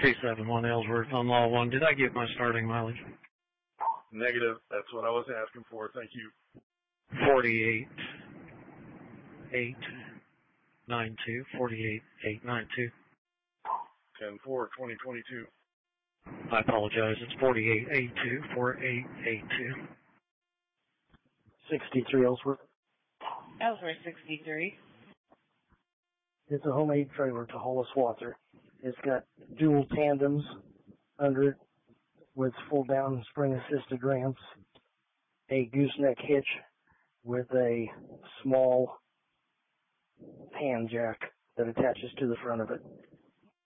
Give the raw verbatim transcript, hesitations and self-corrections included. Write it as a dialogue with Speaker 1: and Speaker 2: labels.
Speaker 1: two seven one Ellsworth on Law one. Did I get my starting mileage?
Speaker 2: Negative. That's what I was asking for. Thank you.
Speaker 1: forty-eight eight ninety-two. forty-eight eight ninety-two.
Speaker 2: ten four twenty twenty-two.
Speaker 1: I apologize. It's forty-eight eighty-two. forty-eight eighty-two.
Speaker 3: sixty-three Ellsworth.
Speaker 4: Ellsworth sixty-three.
Speaker 3: It's a homemade trailer to haul a Swatzer. It's got dual tandems under it with full down spring assisted ramps, a gooseneck hitch with a small hand jack that attaches to the front of it.